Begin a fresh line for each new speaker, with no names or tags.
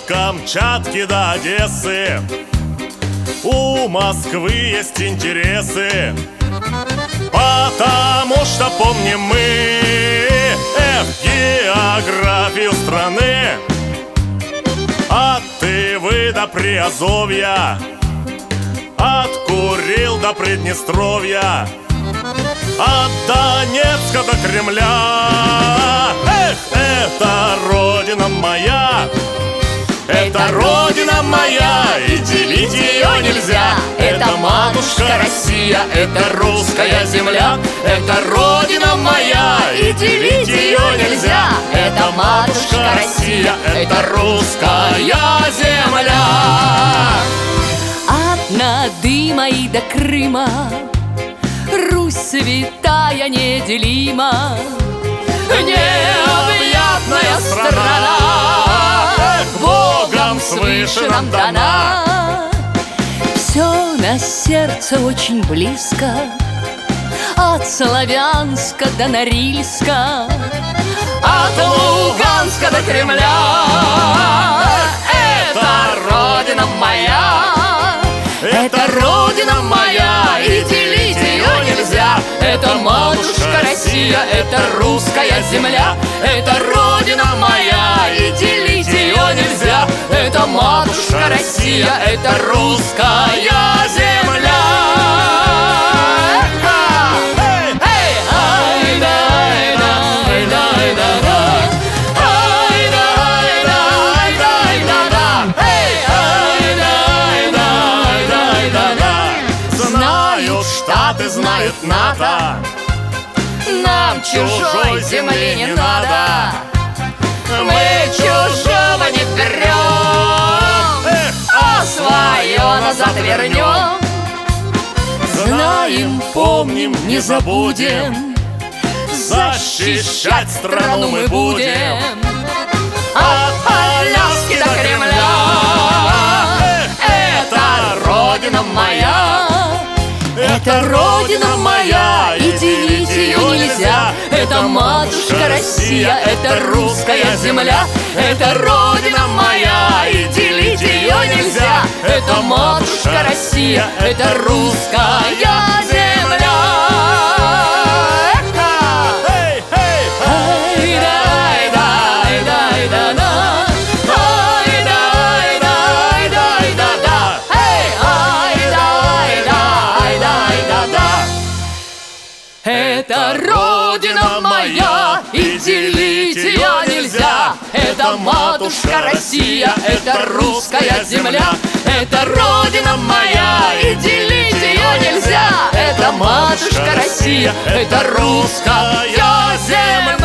Камчатки до Одессы у Москвы есть интересы, потому что помним мы географию страны от Тывы до Приазовья, от Курил до Приднестровья, от Донецка до Кремля. Эх, это родина моя, это родина моя, и делить ее нельзя. Это матушка Россия, это русская земля. Это родина моя, и делить ее нельзя. Это матушка Россия, это русская земля.
От Надыма и до Крыма Русь святая неделима, необъятная страна, Богом свыше нам дана. Все на сердце очень близко, от Славянска до Норильска,
от Луганска до Кремля. Это родина моя, это родина моя, и делить ее нельзя. Это матушка Россия, это русская земля. Это родина моя, и делить ее нельзя. Это матушка Россия, это русская земля. Штаты знают НАТО, нам чужой земли не надо. Мы чужого не берем, а свое назад вернем. Знаем, помним, не забудем, защищать страну мы будем. От Аляски до Кремля. Это родина моя, это родина моя, и делить ее нельзя. Это матушка Россия, это русская земля. Это родина моя, и делить ее нельзя. Это матушка Россия, это русская земля. Это родина моя, и делить ее нельзя. Это матушка Россия, это русская земля. Это родина моя, и делить ее нельзя. Это матушка Россия, это русская земля.